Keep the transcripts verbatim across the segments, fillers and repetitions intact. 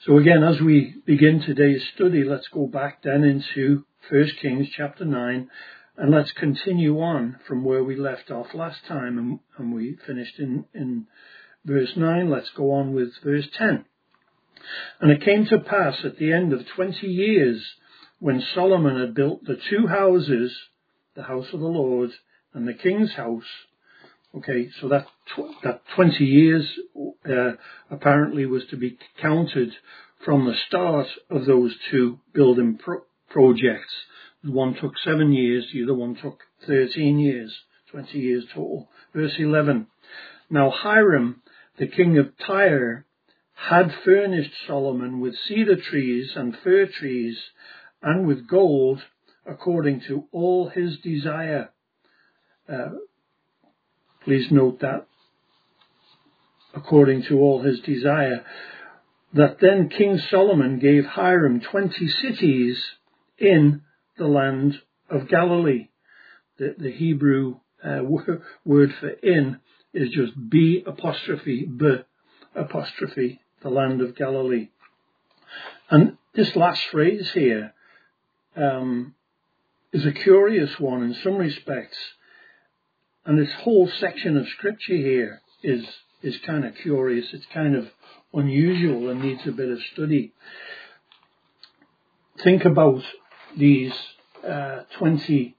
So again, as we begin today's study, let's go back then into First Kings chapter nine, and let's continue on from where we left off last time, and, and we finished in, in verse nine. Let's go on with verse ten. And it came to pass at the end of twenty years, when Solomon had built the two houses, the house of the Lord and the king's house. Okay, so that tw- that twenty years uh, apparently was to be counted from the start of those two building pro- projects. One took seven years, the other one took thirteen years, twenty years total. Verse eleven. Now Hiram, the king of Tyre, had furnished Solomon with cedar trees and fir trees, and with gold, according to all his desire. Uh, please note that, according to all his desire, that then King Solomon gave Hiram twenty cities in the land of Galilee. The, the Hebrew uh, word for in is just B apostrophe, B apostrophe, the land of Galilee. And this last phrase here um, is a curious one in some respects. And this whole section of scripture here is is kind of curious. It's kind of unusual and needs a bit of study. Think about these uh, twenty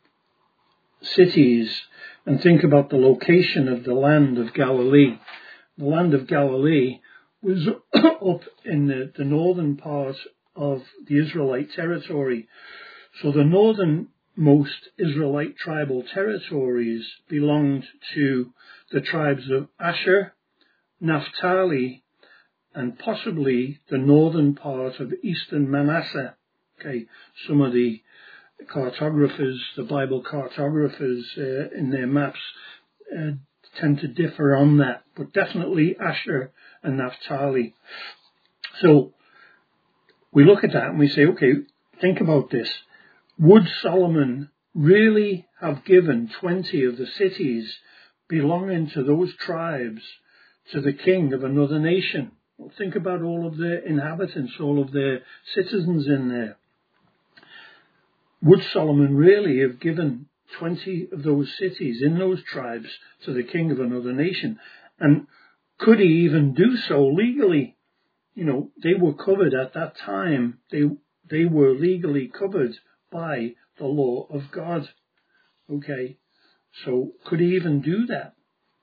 cities and think about the location of the land of Galilee. The land of Galilee was up in the, the northern part of the Israelite territory. So the northernmost Israelite tribal territories belonged to the tribes of Asher, Naphtali, and possibly the northern part of eastern Manasseh. Okay, some of the cartographers, the Bible cartographers uh, in their maps uh, tend to differ on that, but definitely Asher and Naphtali. So we look at that and we say, okay, think about this. Would Solomon really have given twenty of the cities belonging to those tribes to the king of another nation? Well, think about all of their inhabitants, all of their citizens in there. Would Solomon really have given twenty of those cities in those tribes to the king of another nation? And could he even do so legally? You know, they were covered at that time. They they were legally covered by the law of God. Okay, so could he even do that?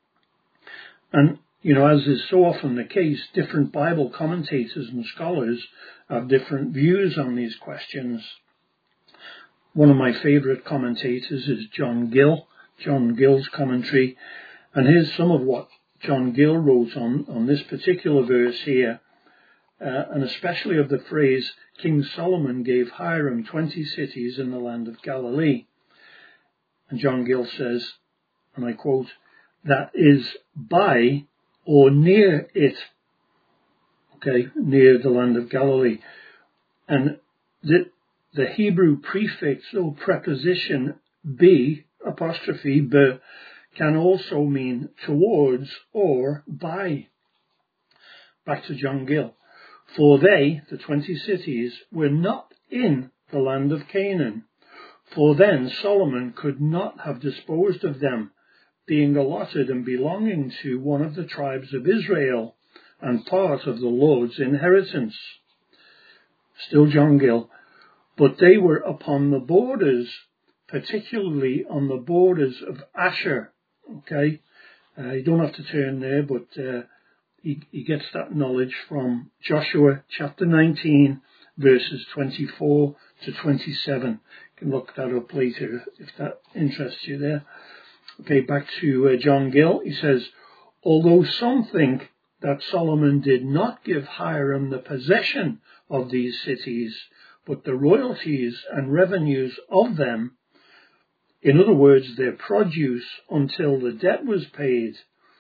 And, you know, as is so often the case, different Bible commentators and scholars have different views on these questions. One of my favorite commentators is John Gill, John Gill's commentary. And here's some of what John Gill wrote on, on this particular verse here, uh, and especially of the phrase, King Solomon gave Hiram twenty cities in the land of Galilee. And John Gill says, and I quote, that is by or near it. Okay, near the land of Galilee. And the, the Hebrew prefix or preposition be, apostrophe, be, can also mean towards or by. Back to John Gill. For they, the twenty cities, were not in the land of Canaan. For then Solomon could not have disposed of them, being allotted and belonging to one of the tribes of Israel and part of the Lord's inheritance. Still John Gill. But they were upon the borders, particularly on the borders of Asher. Okay, uh, you don't have to turn there, but uh, he, he gets that knowledge from Joshua chapter nineteen, verses twenty-four to twenty-seven. You can look that up later if that interests you there. Okay, back to uh, John Gill. He says, although some think that Solomon did not give Hiram the possession of these cities, but the royalties and revenues of them, in other words, their produce until the debt was paid.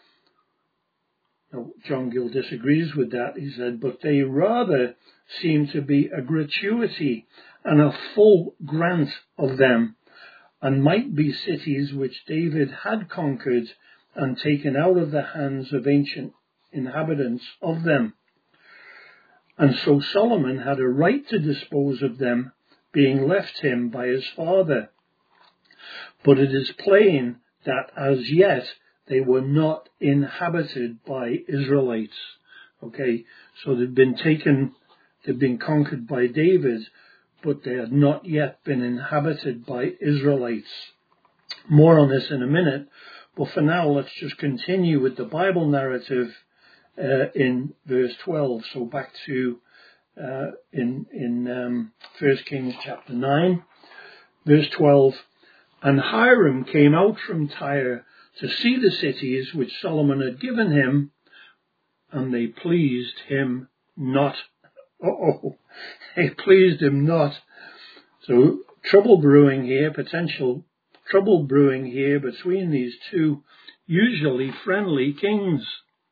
Now, John Gill disagrees with that. He said, but they rather seem to be a gratuity and a full grant of them, and might be cities which David had conquered and taken out of the hands of ancient inhabitants of them. and so Solomon had a right to dispose of them, being left him by his father. But it is plain that as yet they were not inhabited by Israelites. Okay, so they've been taken, they've been conquered by David, but they had not yet been inhabited by Israelites. More on this in a minute, but for now let's just continue with the Bible narrative uh, in verse twelve. So back to uh, in in um, First Kings chapter nine, verse twelve. And Hiram came out from Tyre to see the cities which Solomon had given him, and they pleased him not. Uh-oh, they pleased him not. So trouble brewing here, potential trouble brewing here between these two usually friendly kings.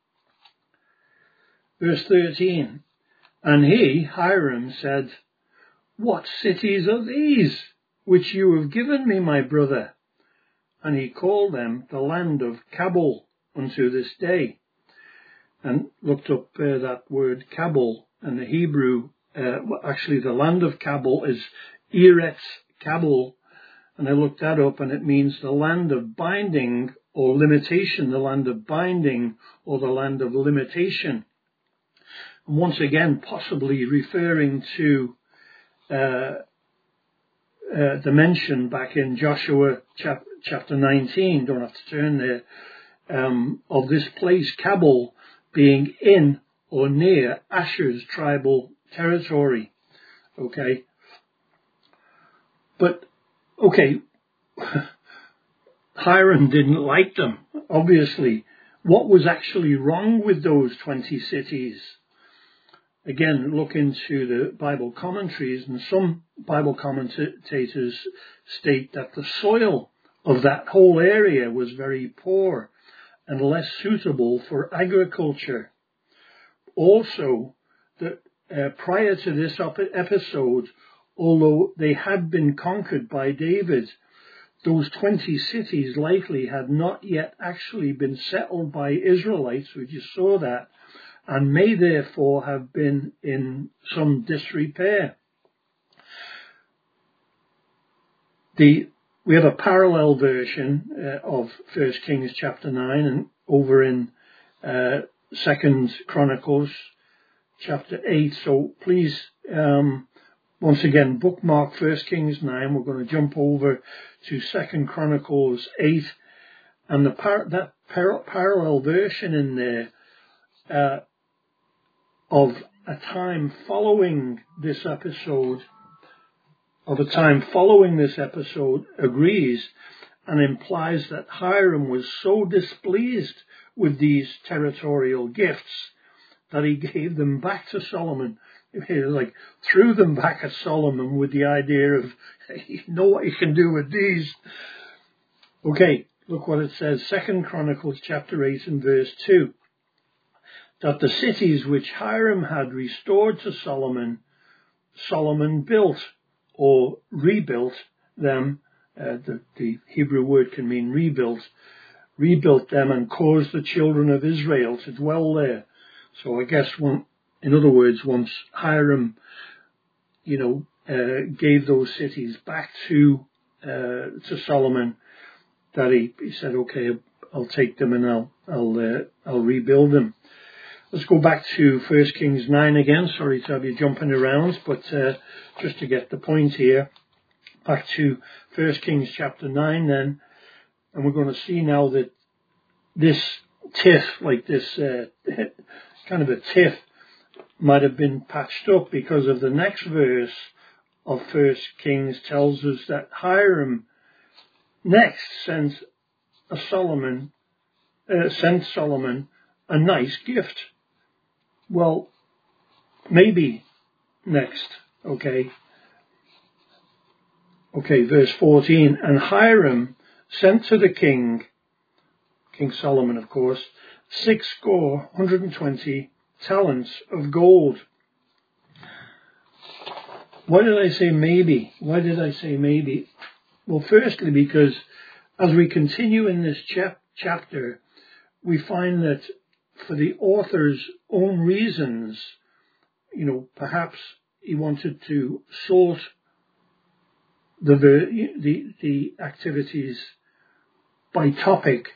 Verse thirteen. And he, Hiram, said, What cities are these which you have given me, my brother? And he called them the land of Cabul unto this day. And looked up uh, that word Cabul, and the Hebrew, uh, well, actually the land of Cabul is Eretz Cabul, and I looked that up, and it means the land of binding or limitation, the land of binding or the land of limitation. And once again, possibly referring to uh, uh, the mention back in Joshua chap- chapter nineteen, don't have to turn there, um, of this place, Cabul, being in or near Asher's tribal territory. Okay. But, okay, Hiram didn't like them, obviously. What was actually wrong with those twenty cities? Again, look into the Bible commentaries, and some Bible commentators state that the soil of that whole area was very poor and less suitable for agriculture. Also, that uh, prior to this episode, although they had been conquered by David, those twenty cities likely had not yet actually been settled by Israelites, we just saw that, and may therefore have been in some disrepair. The, we have a parallel version uh, of First Kings chapter nine, and over in uh, Second Chronicles chapter eight. So please, um, once again, bookmark First Kings nine. We're going to jump over to Second Chronicles eight, and the par- that par- parallel version in there uh, of a time following this episode, of a time following this episode, agrees and implies that Hiram was so displeased with these territorial gifts that he gave them back to Solomon. He like threw them back at Solomon with the idea of, you know what you can do with these. Okay, look what it says, Second Chronicles chapter eight and verse two. That the cities which Hiram had restored to Solomon, Solomon built or rebuilt them. Uh, the, the Hebrew word can mean rebuilt, rebuilt them and caused the children of Israel to dwell there. So I guess, one, in other words, once Hiram, you know, uh, gave those cities back to uh, to Solomon, that he, he said, okay, I'll take them and I'll I'll uh, I'll rebuild them. Let's go back to First Kings nine again. Sorry to have you jumping around, but uh, just to get the point here, back to First Kings chapter nine then, and we're going to see now that this tiff, like this uh, kind of a tiff, might have been patched up because of the next verse of First Kings tells us that Hiram next sent a Solomon, uh, sent Solomon a nice gift. Well, maybe next, okay. Okay, verse fourteen. And Hiram sent to the king, King Solomon, of course, six score, one hundred and twenty talents of gold. Why did I say maybe? Why did I say maybe? Well, firstly, because as we continue in this chap- chapter, we find that for the author's own reasons, you know, perhaps he wanted to sort the the the activities by topic.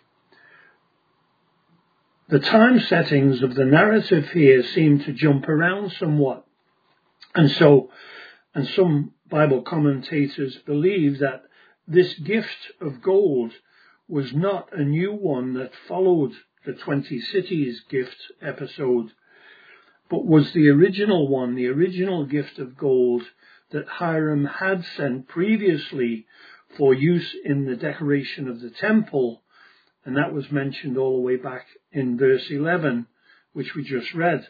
The time settings of the narrative here seem to jump around somewhat, and so and some Bible commentators believe that this gift of gold was not a new one that followed the twenty cities gift episode, but was the original one, the original gift of gold that Hiram had sent previously for use in the decoration of the temple, and that was mentioned all the way back in verse eleven, which we just read.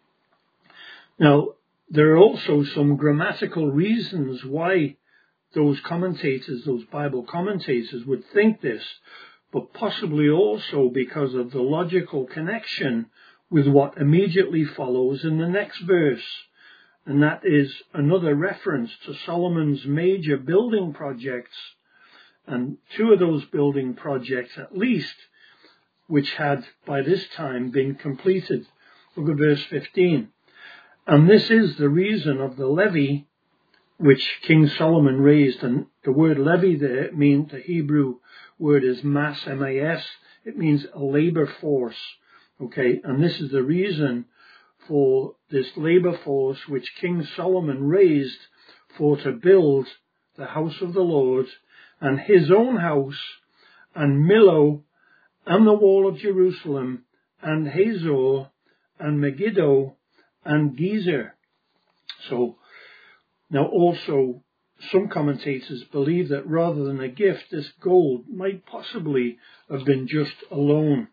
Now, there are also some grammatical reasons why those commentators, those Bible commentators, would think this, but possibly also because of the logical connection with what immediately follows in the next verse, and that is another reference to Solomon's major building projects, and two of those building projects at least, which had by this time been completed. Look at verse fifteen. And this is the reason of the levy which King Solomon raised. And the word levy there means, the Hebrew word is mas, M A S. It means a labor force. Okay, and this is the reason for this labor force which King Solomon raised for to build the house of the Lord and his own house and Millo and the wall of Jerusalem and Hazor and Megiddo and Gezer. So now also some commentators believe that rather than a gift, this gold might possibly have been just a loan.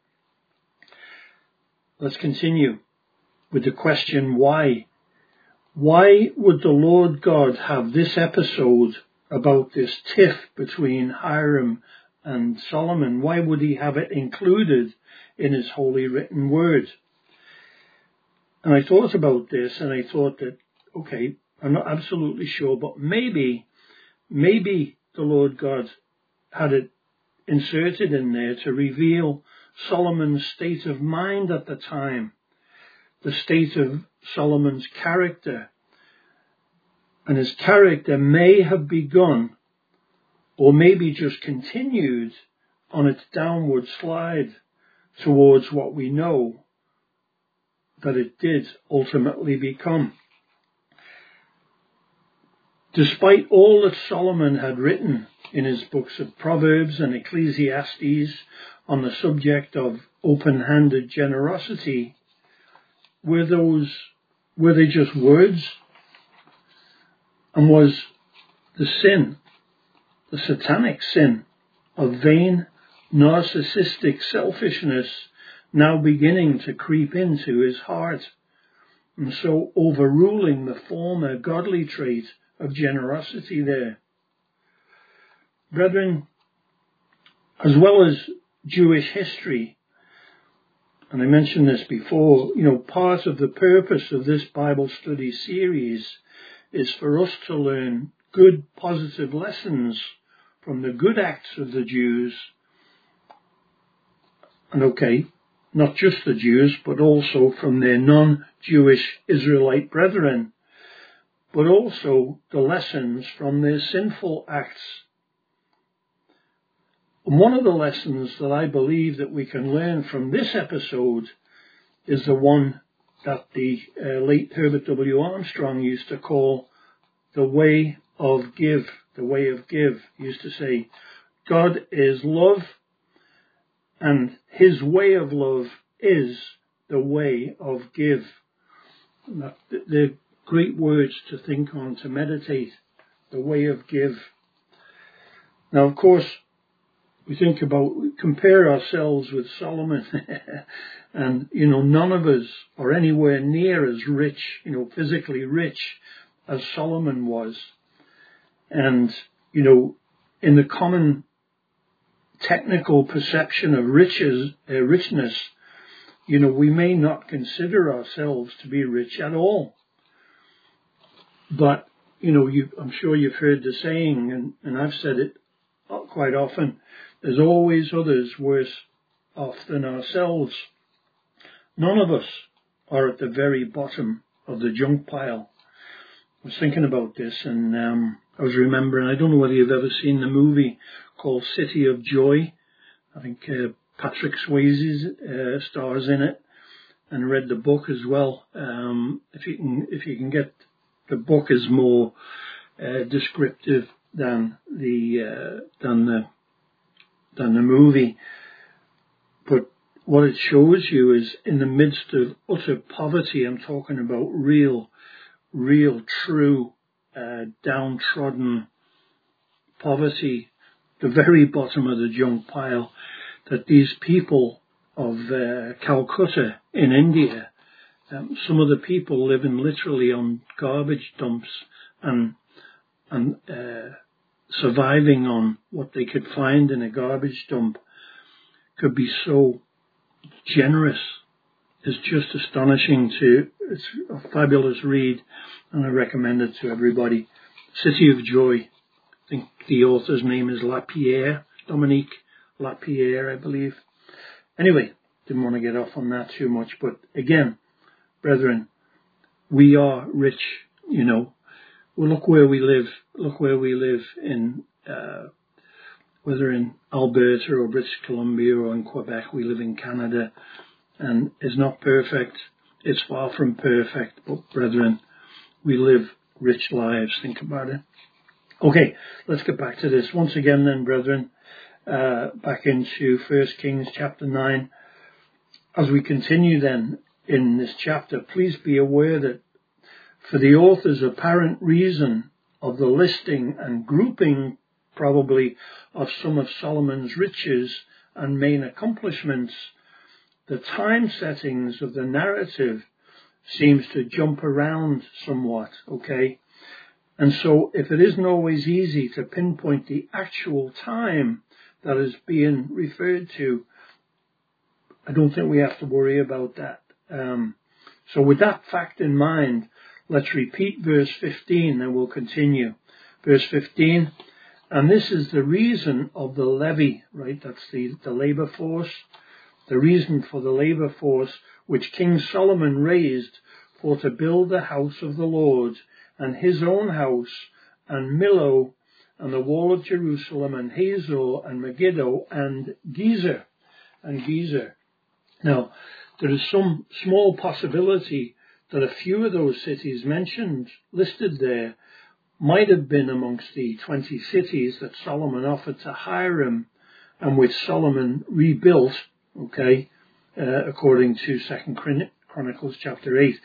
Let's continue with the question why. Why would the Lord God have this episode about this tiff between Hiram and Solomon? Why would he have it included in his holy written word? And I thought about this and I thought that, okay, I'm not absolutely sure, but maybe, maybe the Lord God had it inserted in there to reveal Solomon's state of mind at the time, the state of Solomon's character. And his character may have begun, or maybe just continued, on its downward slide towards what we know that it did ultimately become. Despite all that Solomon had written in his books of Proverbs and Ecclesiastes on the subject of open-handed generosity, were those, were they just words? And was the sin, the satanic sin of vain, narcissistic selfishness now beginning to creep into his heart, and so overruling the former godly trait of generosity there? Brethren, as well as Jewish history, and I mentioned this before, you know, part of the purpose of this Bible study series is for us to learn good, positive lessons from the good acts of the Jews. And okay, not just the Jews, but also from their non-Jewish Israelite brethren, but also the lessons from their sinful acts. And one of the lessons that I believe that we can learn from this episode is the one that the uh, late Herbert W. Armstrong used to call the way of give. The way of give. He used to say, God is love, and his way of love is the way of give. They're great words to think on, to meditate. The way of give. Now, of course, we think about, we compare ourselves with Solomon, and, you know, none of us are anywhere near as rich, you know, physically rich as Solomon was. And, you know, in the common technical perception of riches, uh, richness, you know, we may not consider ourselves to be rich at all. But, you know, you, I'm sure you've heard the saying, and, and I've said it quite often, there's always others worse off than ourselves. None of us are at the very bottom of the junk pile. I was thinking about this, and um, I was remembering, I don't know whether you've ever seen the movie called City of Joy. I think uh, Patrick Swayze uh, stars in it, and read the book as well. Um, if you can, if you can get, the book is more uh, descriptive than the uh, than the than the movie. But what it shows you is, in the midst of utter poverty, I'm talking about real, real, true, uh, downtrodden poverty, the very bottom of the junk pile, that these people of uh, Calcutta in India, um, some of the people living literally on garbage dumps and and uh, surviving on what they could find in a garbage dump, could be so generous. It's just astonishing. To it's a fabulous read, and I recommend it to everybody. City of Joy. I think the author's name is Lapierre, Dominique Lapierre, I believe. Anyway, didn't want to get off on that too much, but again, brethren, we are rich, you know. Well, look where we live. Look where we live in, uh, whether in Alberta or British Columbia or in Quebec. We live in Canada, and it's not perfect. It's far from perfect, but brethren, we live rich lives. Think about it. Okay, let's get back to this once again then, brethren. Uh, back into First Kings chapter nine. As we continue then in this chapter, please be aware that for the author's apparent reason of the listing and grouping probably of some of Solomon's riches and main accomplishments, the time settings of the narrative seems to jump around somewhat, okay? And so if it isn't always easy to pinpoint the actual time that is being referred to, I don't think we have to worry about that. Um, so with that fact in mind, let's repeat verse fifteen and we'll continue. Verse fifteen, and this is the reason of the levy, right? That's the, the labor force. The reason for the labor force which King Solomon raised for to build the house of the Lord and his own house and Millo and the wall of Jerusalem and Hazor and Megiddo and Gezer and Gezer. Now, there is some small possibility that a few of those cities mentioned, listed there, might have been amongst the twenty cities that Solomon offered to Hiram and which Solomon rebuilt, okay, uh, according to Second Chronicles chapter eight,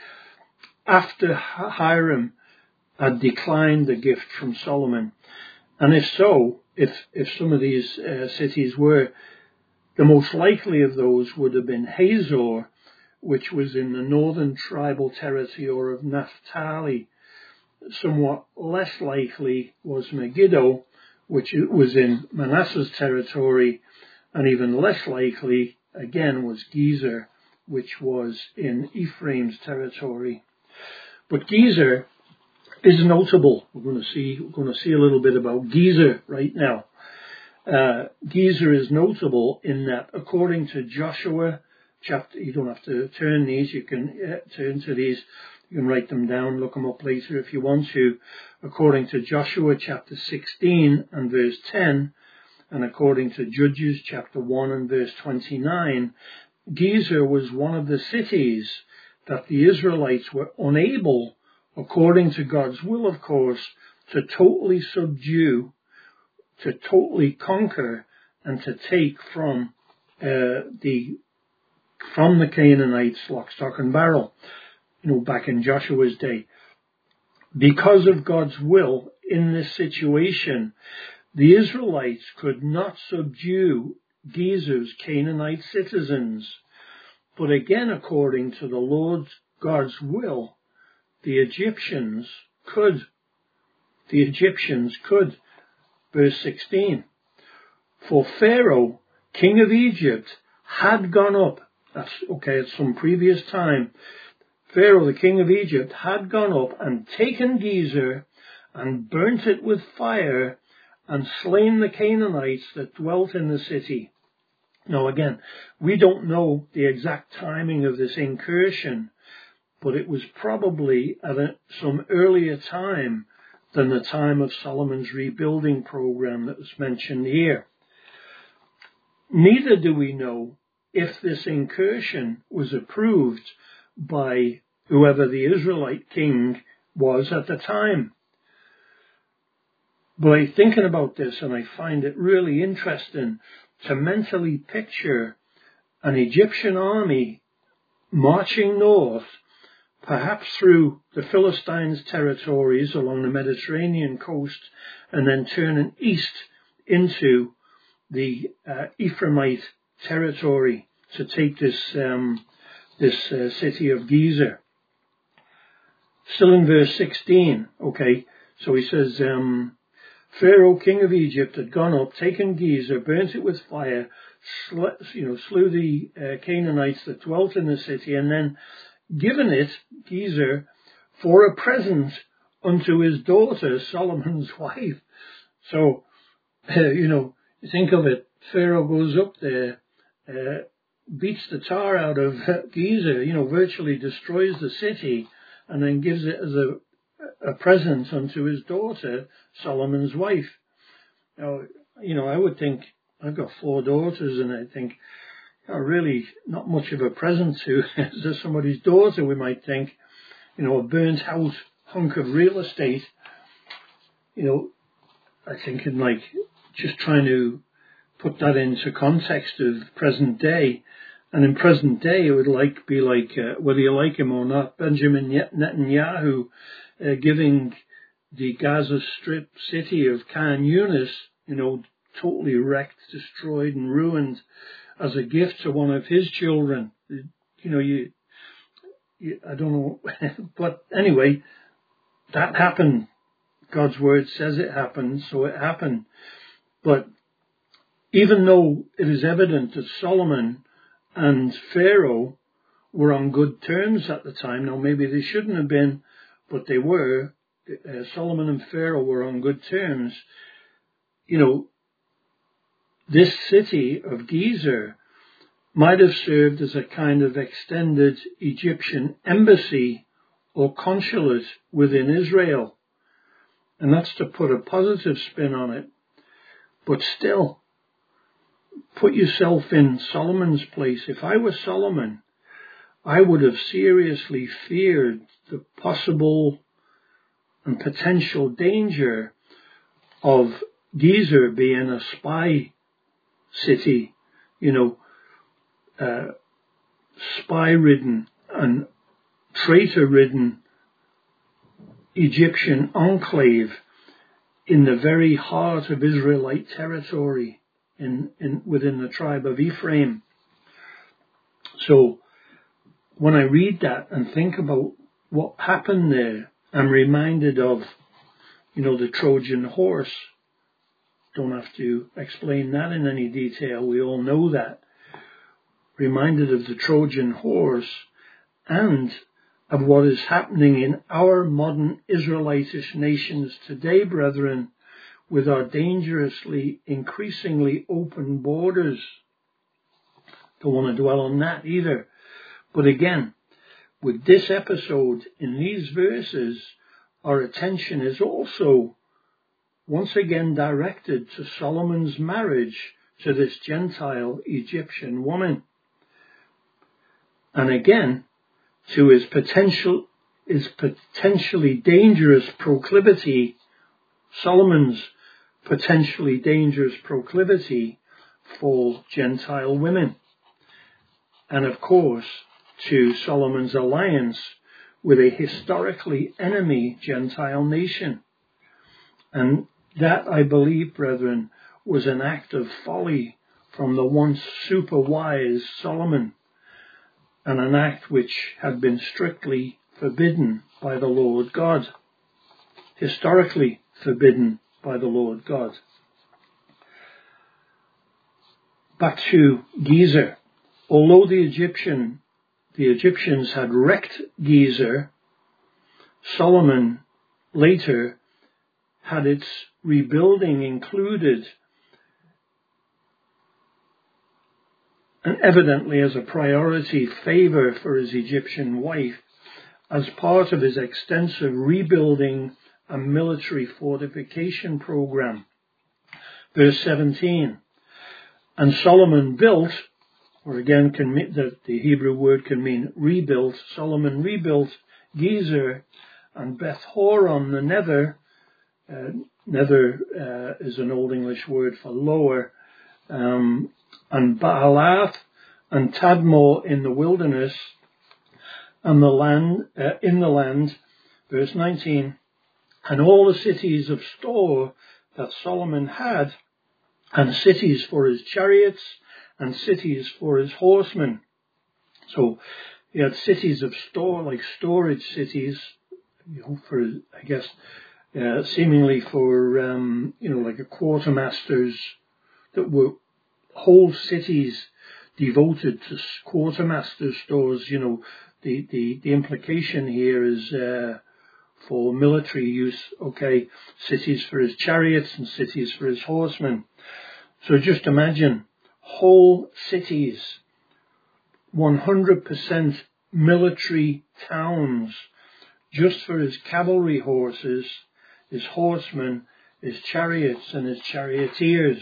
after Hiram had declined the gift from Solomon. And if so, if, if some of these uh, cities were, the most likely of those would have been Hazor, which was in the northern tribal territory of Naphtali. Somewhat less likely was Megiddo, which was in Manasseh's territory, and even less likely, again, was Gezer, which was in Ephraim's territory. But Gezer is notable. We're going to see, we're going to see a little bit about Gezer right now. Uh, Gezer is notable in that, according to Joshua chapter, you don't have to turn these, you can uh, turn to these, you can write them down, look them up later if you want to. According to Joshua chapter sixteen and verse ten, and according to Judges chapter one and verse twenty-nine, Gezer was one of the cities that the Israelites were unable, according to God's will, of course, to totally subdue, to totally conquer, and to take from uh, the from the Canaanites, lock, stock, and barrel, you know, back in Joshua's day. Because of God's will in this situation, the Israelites could not subdue Gezer's Canaanite citizens. But again, according to the Lord God's will, the Egyptians could. The Egyptians could. Verse sixteen. For Pharaoh, king of Egypt, had gone up. That's okay, at some previous time. Pharaoh, the king of Egypt, had gone up and taken Gezer and burnt it with fire and slain the Canaanites that dwelt in the city. Now again, we don't know the exact timing of this incursion, but it was probably at a, some earlier time than the time of Solomon's rebuilding program that was mentioned here. Neither do we know if this incursion was approved by whoever the Israelite king was at the time. By thinking about this, and I find it really interesting to mentally picture an Egyptian army marching north, perhaps through the Philistines' territories along the Mediterranean coast, and then turning east into the uh, Ephraimite territory to take this um, this uh, city of Gezer. Still in verse sixteen, okay, so he says, um, Pharaoh, king of Egypt, had gone up, taken Gezer, burnt it with fire, sl- you know, slew the uh, Canaanites that dwelt in the city, and then given it, Gezer, for a present unto his daughter, Solomon's wife. So, uh, you know, you think of it, Pharaoh goes up there, uh, beats the tar out of uh, Gezer, you know, virtually destroys the city, and then gives it as a, a present unto his daughter, Solomon's wife. Now, you know, I would think, I've got four daughters, and I think, oh, really not much of a present to as somebody's daughter, we might think, you know, a burnt out hunk of real estate. You know, I think in like just trying to put that into context of present day. And in present day, it would like be like, uh, whether you like him or not, Benjamin Netanyahu uh, giving the Gaza Strip city of Khan Yunis, you know, totally wrecked, destroyed and ruined as a gift to one of his children. You know, you, you I don't know, but anyway, that happened. God's word says it happened, so it happened. But even though it is evident that Solomon and Pharaoh were on good terms at the time, now maybe they shouldn't have been, but they were, uh, Solomon and Pharaoh were on good terms, you know, this city of Gezer might have served as a kind of extended Egyptian embassy or consulate within Israel. And that's to put a positive spin on it. But still, put yourself in Solomon's place. If I were Solomon, I would have seriously feared the possible and potential danger of Gezer being a spy city, you know, uh, spy-ridden and traitor-ridden Egyptian enclave in the very heart of Israelite territory in, in within the tribe of Ephraim. So when I read that and think about what happened there, I'm reminded of, you know, the Trojan horse. Don't have to explain that in any detail. We all know that. Reminded of the Trojan horse and of what is happening in our modern Israelitish nations today, brethren, with our dangerously, increasingly open borders. Don't want to dwell on that either. But again, with this episode in these verses, our attention is also once again directed to Solomon's marriage to this Gentile Egyptian woman. And again, to his potential, his potentially dangerous proclivity, Solomon's potentially dangerous proclivity for Gentile women. And of course, to Solomon's alliance with a historically enemy Gentile nation. And that, I believe, brethren, was an act of folly from the once super wise Solomon, and an act which had been strictly forbidden by the Lord God, historically forbidden by the Lord God. Back to Gezer. Although the Egyptian, the Egyptians had wrecked Gezer, Solomon later had its rebuilding included, and evidently as a priority, favor for his Egyptian wife, as part of his extensive rebuilding and military fortification program. Verse seventeen, and Solomon built, or again can mean, the, the Hebrew word can mean rebuilt, Solomon rebuilt Gezer and Beth Horon the nether. Uh, nether uh, is an Old English word for lower, um, and Baalath and Tadmor in the wilderness, and the land uh, in the land. Verse nineteen, and all the cities of store that Solomon had, and cities for his chariots, and cities for his horsemen. So he had cities of store, like storage cities, you know, for, I guess, uh, seemingly for, um, you know, like a quartermasters, that were whole cities devoted to quartermaster stores. You know, the, the, the implication here is uh, for military use, okay, cities for his chariots and cities for his horsemen. So just imagine whole cities, one hundred percent military towns, just for his cavalry horses, his horsemen, his chariots and his charioteers.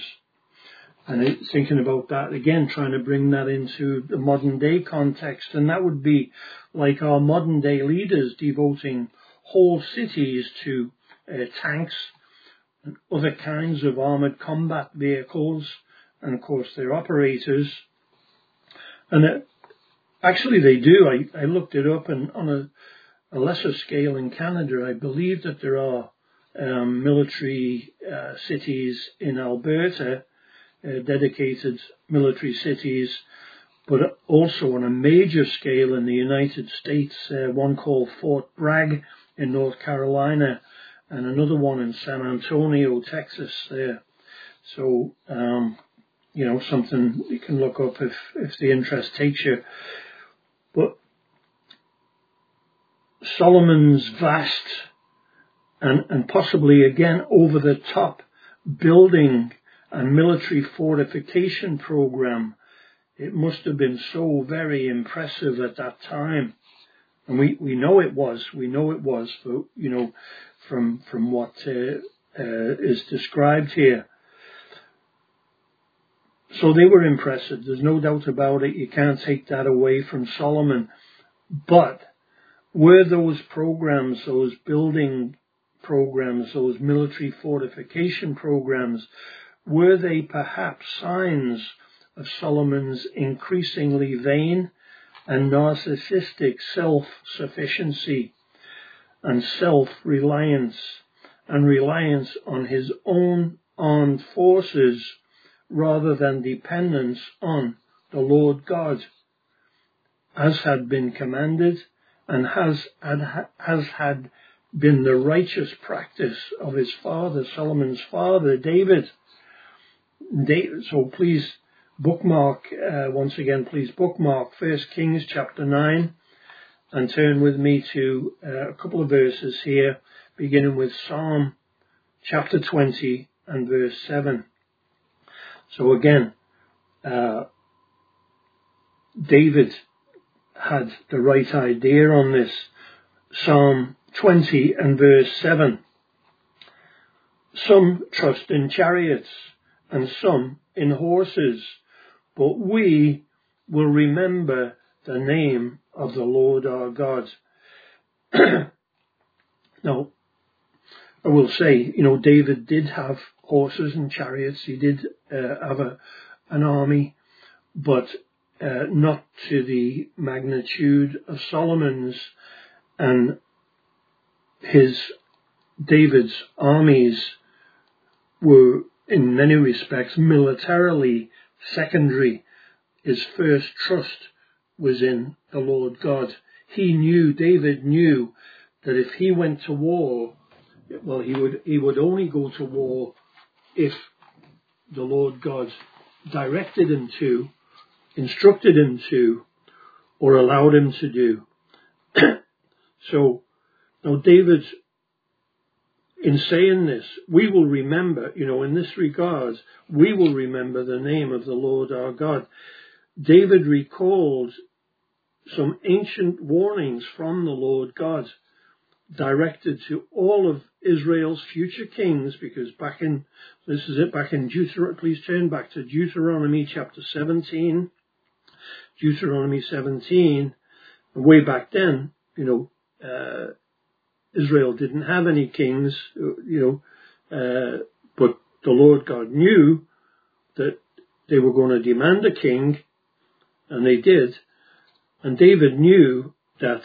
And thinking about that again, trying to bring that into the modern day context, and that would be like our modern day leaders devoting whole cities to uh, tanks and other kinds of armoured combat vehicles, and of course their operators. And it, actually they do, I, I looked it up, and on a, a lesser scale in Canada, I believe that there are um, military uh, cities in Alberta, uh, dedicated military cities, but also on a major scale in the United States, uh, one called Fort Bragg in North Carolina, and another one in San Antonio, Texas there. So, um, you know, something you can look up if, if the interest takes you. But Solomon's vast and, and possibly again over the top building and military fortification program, it must have been so very impressive at that time. And we, we know it was, we know it was, for, you know, from, from what uh, uh, is described here. So they were impressive. There's no doubt about it. You can't take that away from Solomon. But were those programs, those building programs, those military fortification programs, were they perhaps signs of Solomon's increasingly vain and narcissistic self-sufficiency and self-reliance and reliance on his own armed forces rather than dependence on the Lord God, as had been commanded and has had, has had been the righteous practice of his father, Solomon's father, David. David so please bookmark, uh, once again, please bookmark First Kings chapter nine and turn with me to uh, a couple of verses here, beginning with Psalm chapter twenty and verse seven. So again, uh, David had the right idea on this. Psalm twenty and verse seven. Some trust in chariots and some in horses, but we will remember the name of the Lord our God. Now, I will say, you know, David did have horses and chariots. He did uh, have a, an army, but uh, not to the magnitude of Solomon's. And his, David's armies were in many respects militarily secondary. His first trust was in the Lord God. He knew, David knew, that if he went to war, well, he would he would only go to war if the Lord God directed him to, instructed him to, or allowed him to do. So, now David, in saying this, we will remember, you know, in this regard, we will remember the name of the Lord our God. David recalled some ancient warnings from the Lord God directed to all of Israel's future kings, because back in, this is it, back in Deuteronomy, please turn back to Deuteronomy chapter seventeen, Deuteronomy seventeen, way back then, you know, uh, Israel didn't have any kings, you know, uh, but the Lord God knew that they were going to demand a king, and they did, and David knew that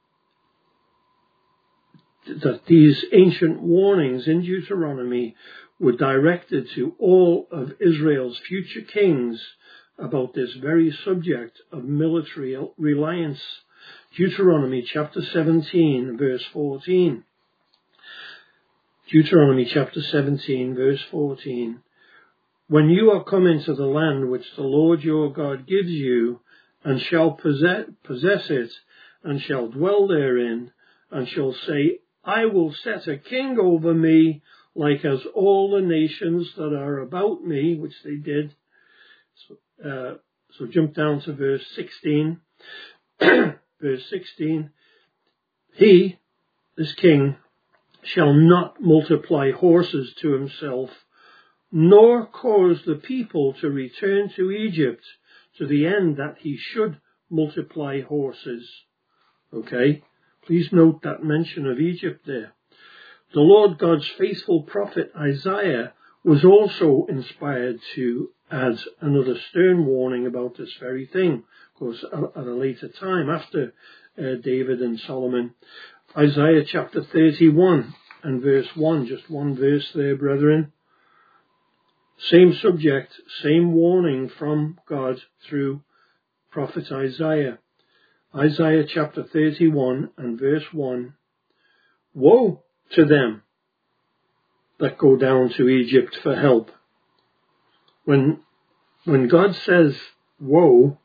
that these ancient warnings in Deuteronomy were directed to all of Israel's future kings about this very subject of military reliance. Deuteronomy chapter seventeen, verse fourteen. Deuteronomy chapter seventeen, verse fourteen. When you are come into the land which the Lord your God gives you, and shall possess, possess it, and shall dwell therein, and shall say, I will set a king over me, like as all the nations that are about me, which they did. So, uh, so jump down to verse sixteen. Verse sixteen. He, this king, shall not multiply horses to himself, nor cause the people to return to Egypt, to the end that he should multiply horses. Okay? Please note that mention of Egypt there. The Lord God's faithful prophet Isaiah was also inspired to add another stern warning about this very thing. Of course, at a later time, after uh, David and Solomon. Isaiah chapter thirty-one and verse one, just one verse there, brethren. Same subject, same warning from God through prophet Isaiah. Isaiah chapter thirty-one and verse one. Woe to them that go down to Egypt for help. When, when God says woe,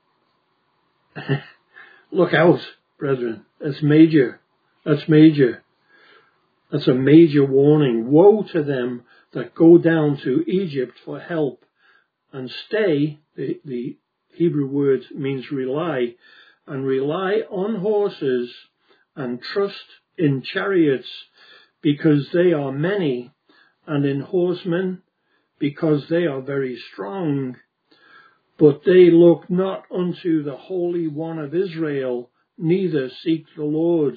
look out, brethren. That's major. That's major. That's a major warning. Woe to them that go down to Egypt for help and stay. The, the Hebrew word means rely, and rely on horses and trust in chariots because they are many, and in horsemen because they are very strong. But they look not unto the Holy One of Israel, neither seek the Lord.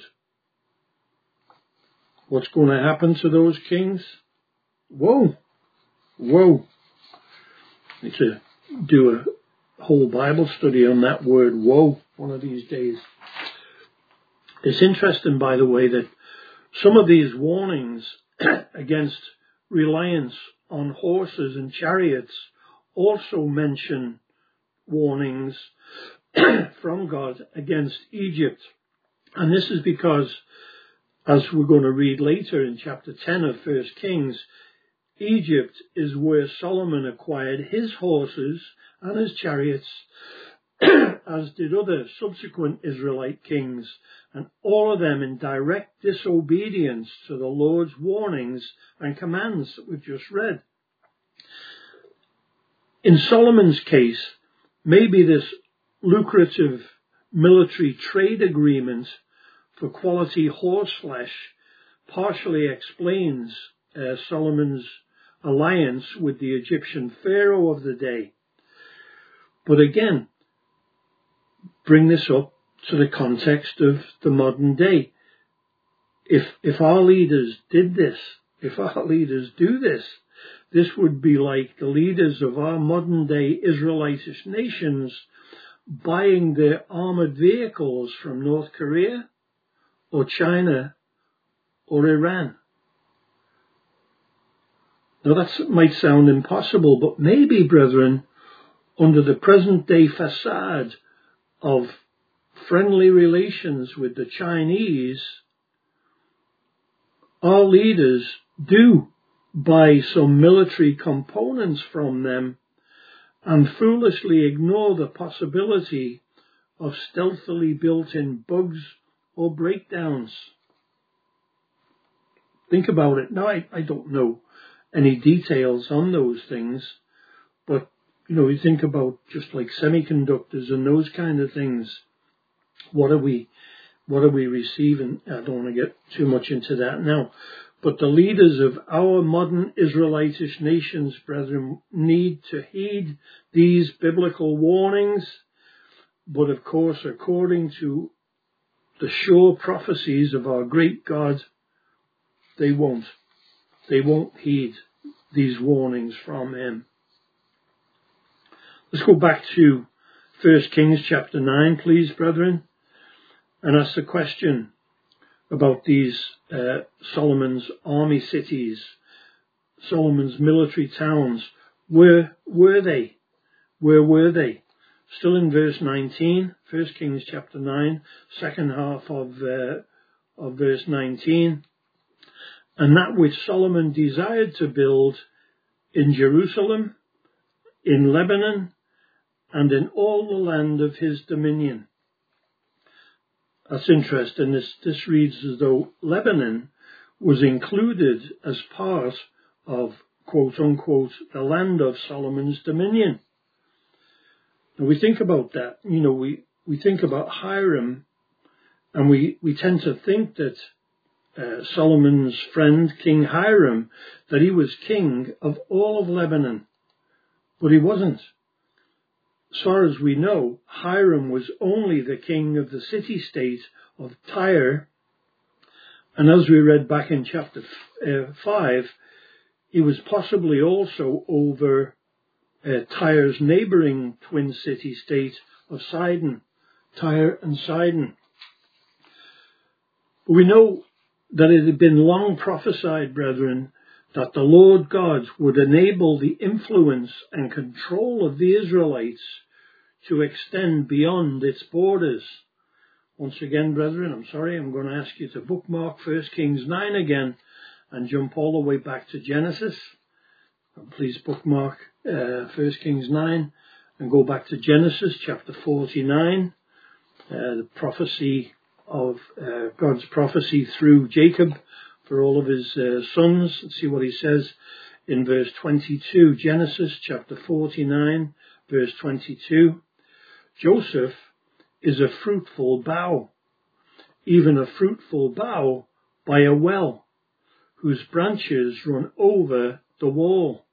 What's going to happen to those kings? Woe! Woe! I need to do a whole Bible study on that word, woe, one of these days. It's interesting, by the way, that some of these warnings against reliance on horses and chariots also mention warnings from God against Egypt. And this is because, as we're going to read later in chapter ten of First Kings, Egypt is where Solomon acquired his horses and his chariots, as did other subsequent Israelite kings, and all of them in direct disobedience to the Lord's warnings and commands that we've just read. In Solomon's case, maybe this lucrative military trade agreement for quality horse flesh partially explains uh, Solomon's alliance with the Egyptian pharaoh of the day. But again, bring this up to the context of the modern day. If if our leaders did this, if our leaders do this, this would be like the leaders of our modern day Israelitish nations buying their armored vehicles from North Korea or China or Iran. Now that might sound impossible, but maybe, brethren, under the present day facade of friendly relations with the Chinese, our leaders do buy some military components from them and foolishly ignore the possibility of stealthily built-in bugs or breakdowns. Think about it. Now, I, I don't know any details on those things, but, you know, you think about just like semiconductors and those kind of things. What are we, what are we receiving? I don't want to get too much into that now. But the leaders of our modern Israelitish nations, brethren, need to heed these biblical warnings. But of course, according to the sure prophecies of our great God, they won't. They won't heed these warnings from him. Let's go back to First Kings chapter nine, please, brethren, and ask the question about these uh, Solomon's army cities, Solomon's military towns. Where were they? Where were they? Still in verse nineteen, First Kings chapter nine, second half of, uh, of verse nineteen. And that which Solomon desired to build in Jerusalem, in Lebanon, and in all the land of his dominion. That's interesting. This, this reads as though Lebanon was included as part of, quote unquote, the land of Solomon's dominion. And we think about that. You know, we, we think about Hiram, and we, we tend to think that uh, Solomon's friend, King Hiram, that he was king of all of Lebanon. But he wasn't. As far as we know, Hiram was only the king of the city-state of Tyre. And as we read back in chapter uh, five, he was possibly also over uh, Tyre's neighbouring twin city-state of Sidon, Tyre and Sidon. But we know that it had been long prophesied, brethren, that the Lord God would enable the influence and control of the Israelites to extend beyond its borders. Once again, brethren, I'm sorry, I'm going to ask you to bookmark First Kings nine again and jump all the way back to Genesis. Please bookmark uh, First Kings nine and go back to Genesis chapter forty-nine, uh, the prophecy of uh, God's prophecy through Jacob for all of his uh, sons. Let's see what he says in verse twenty-two. Genesis chapter forty-nine, verse twenty-two. Joseph is a fruitful bough, even a fruitful bough by a well, whose branches run over the wall.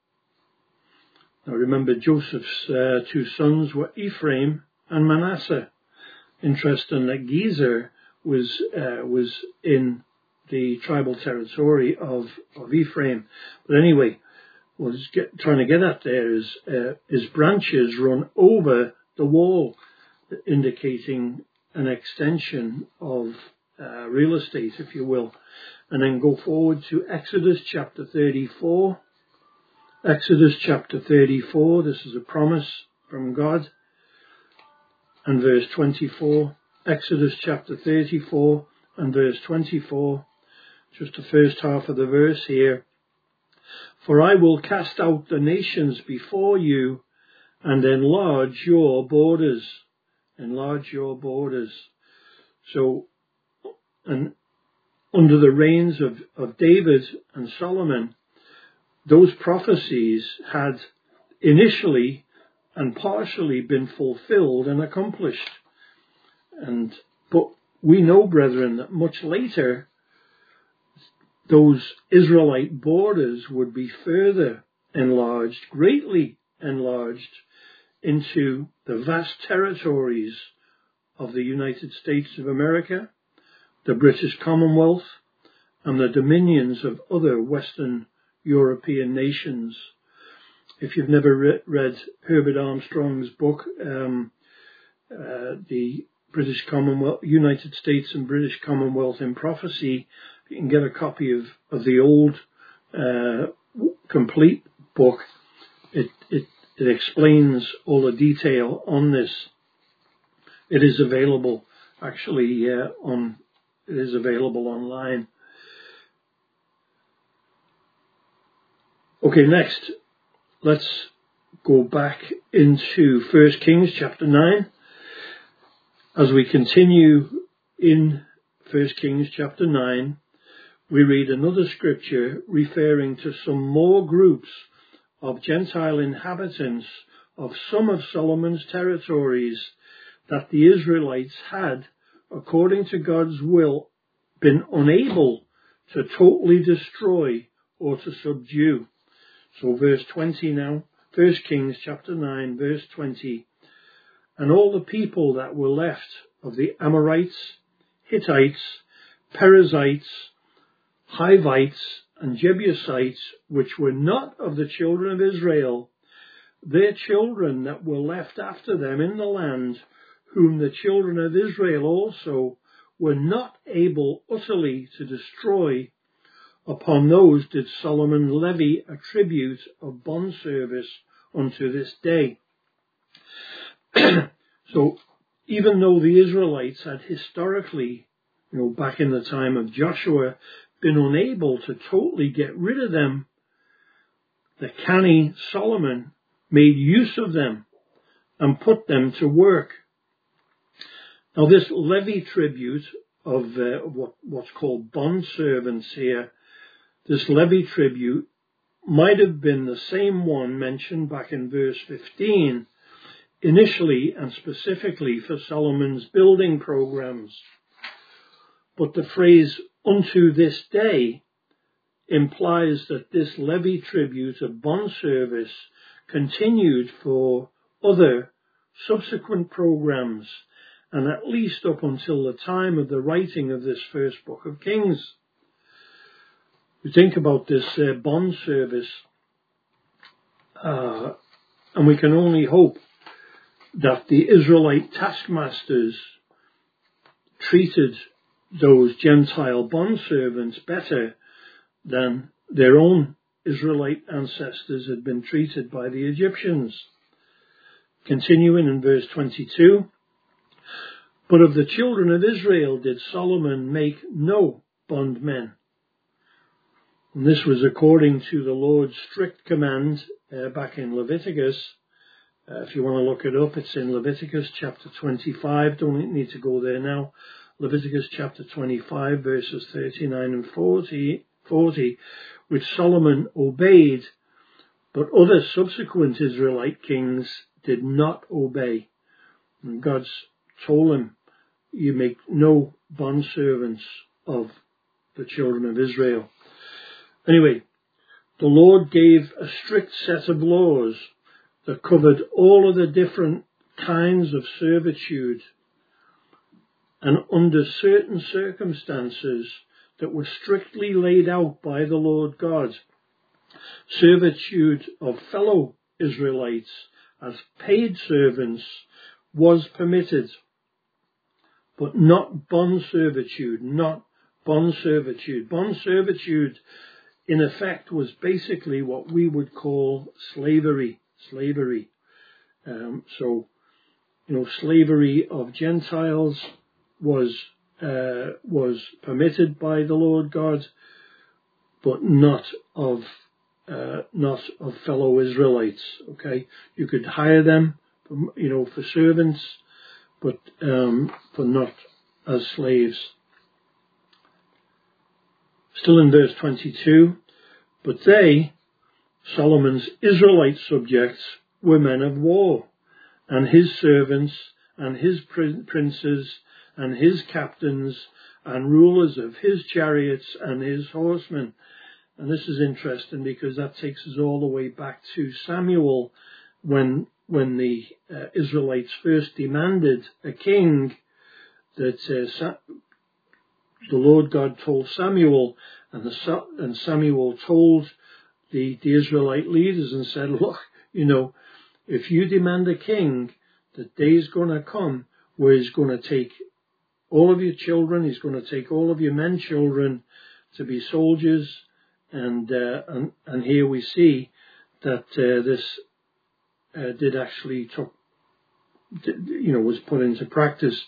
Now remember, Joseph's uh, two sons were Ephraim and Manasseh. Interesting that Gezer was uh, was in the tribal territory of, of Ephraim. But anyway, what I was get, trying to get at there is uh, his branches run over the wall, indicating an extension of uh, real estate, if you will. And then go forward to Exodus chapter thirty-four. Exodus chapter thirty-four, this is a promise from God. And verse twenty-four. Exodus chapter thirty-four and verse twenty-four. Just the first half of the verse here. For I will cast out the nations before you and enlarge your borders. Enlarge your borders. So, and under the reigns of, of David and Solomon, those prophecies had initially and partially been fulfilled and accomplished. And, but we know, brethren, that much later, those Israelite borders would be further enlarged, greatly enlarged, into the vast territories of the United States of America, the British Commonwealth, and the dominions of other Western European nations. If you've never re- read Herbert Armstrong's book, um, uh, the British Commonwealth, United States and British Commonwealth in Prophecy, you can get a copy of, of the old uh, complete book. It, it it explains all the detail on this. It is available actually uh, on it is available online. Okay, next let's go back into First Kings chapter nine. As we continue in First Kings chapter nine, we read another scripture referring to some more groups of Gentile inhabitants of some of Solomon's territories that the Israelites had according to God's will, been unable to totally destroy or to subdue. So verse twenty now, First Kings chapter nine, verse twenty. And all the people that were left of the Amorites, Hittites, Perizzites, Hivites, and Jebusites, which were not of the children of Israel, their children that were left after them in the land, whom the children of Israel also were not able utterly to destroy, upon those did Solomon levy a tribute of bond service unto this day. So even though the Israelites had historically, you know, back in the time of Joshua, been unable to totally get rid of them, the canny Solomon made use of them and put them to work. Now this levy tribute of uh, what, what's called bond servants here, this levy tribute might have been the same one mentioned back in verse fifteen, initially and specifically for Solomon's building programs. But the phrase unto this day implies that this levy tribute of bond service continued for other subsequent programs, and at least up until the time of the writing of this first book of Kings. We think about this uh, bond service, uh, and we can only hope that the Israelite taskmasters treated those Gentile bondservants better than their own Israelite ancestors had been treated by the Egyptians. Continuing in verse twenty-two, but of the children of Israel did Solomon make no bondmen. And this was according to the Lord's strict command uh, back in Leviticus. Uh, if you want to look it up, it's in Leviticus chapter twenty-five. Don't need to go there now. Leviticus chapter twenty-five, verses thirty-nine and forty, forty, which Solomon obeyed, but other subsequent Israelite kings did not obey. And God told him, you make no bondservants of the children of Israel. Anyway, the Lord gave a strict set of laws that covered all of the different kinds of servitude, and under certain circumstances that were strictly laid out by the Lord God, servitude of fellow Israelites as paid servants was permitted, but not bond servitude, not bond servitude. Bond servitude, in effect, was basically what we would call slavery. Slavery. Um, so, you know, slavery of Gentiles was uh, was permitted by the Lord God, but not of uh, not of fellow Israelites. Okay, you could hire them, you know, for servants, but um, but not as slaves. Still in verse twenty-two, but they, Solomon's Israelite subjects, were men of war, and his servants and his princes and his captains and rulers of his chariots and his horsemen. And this is interesting because that takes us all the way back to Samuel, when when the uh, Israelites first demanded a king. That uh, Sa- the Lord God told Samuel, and, the, and Samuel told the, the Israelite leaders and said, look, you know, if you demand a king, the day's going to come where he's going to take all of your children, he's going to take all of your men children to be soldiers. And uh, and, and here we see that uh, this uh, did actually took, you know, was put into practice.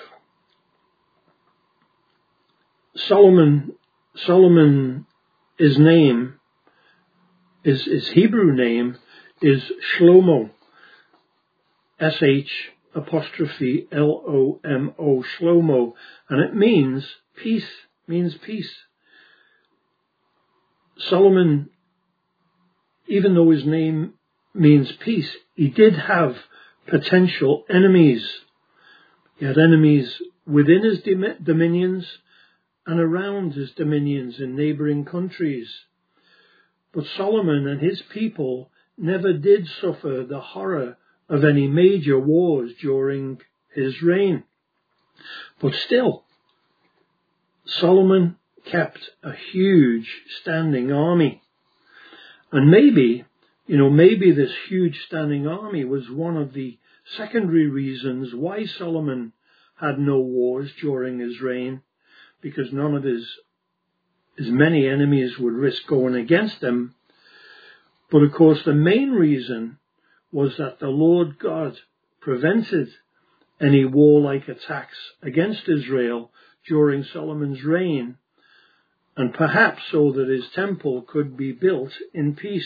Solomon, Solomon, his name, his, his Hebrew name is Shlomo, S H apostrophe L O M O, Shlomo, and it means peace, means peace. Solomon, even though his name means peace, he did have potential enemies. He had enemies within his dominions and around his dominions in neighbouring countries. But Solomon and his people never did suffer the horror of any major wars during his reign. But still, Solomon kept a huge standing army. And maybe, you know, maybe this huge standing army was one of the secondary reasons why Solomon had no wars during his reign, because none of his, his many enemies would risk going against him. But of course, the main reason was that the Lord God prevented any warlike attacks against Israel during Solomon's reign, and perhaps so that his temple could be built in peace.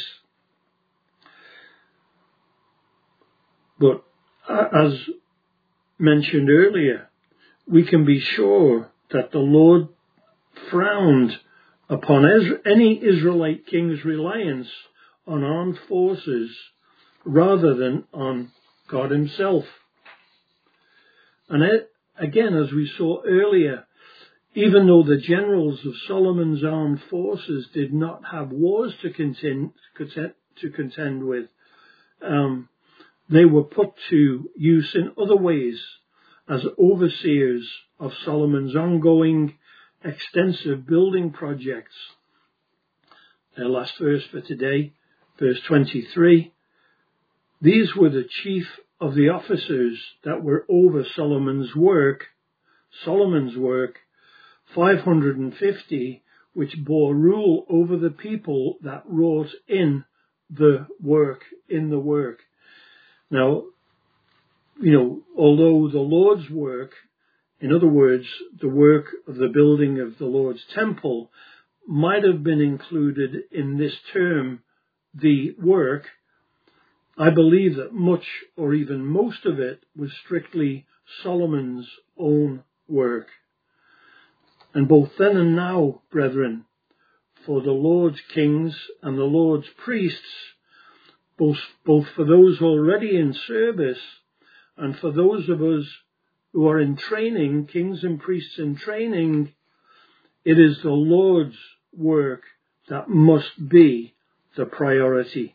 But as mentioned earlier, we can be sure that the Lord frowned upon any Israelite king's reliance on armed forces rather than on God himself. And it, again, as we saw earlier, even though the generals of Solomon's armed forces did not have wars to contend, to contend with, um, they were put to use in other ways as overseers of Solomon's ongoing extensive building projects. Our last verse for today, verse twenty-three. These were the chief of the officers that were over Solomon's work, Solomon's work, five hundred fifty, which bore rule over the people that wrought in the work, in the work. Now, you know, although the Lord's work, in other words, the work of the building of the Lord's temple, might have been included in this term, the work, I believe that much or even most of it was strictly Solomon's own work. And both then and now, brethren, for the Lord's kings and the Lord's priests, both, both for those already in service and for those of us who are in training, kings and priests in training, it is the Lord's work that must be the priority.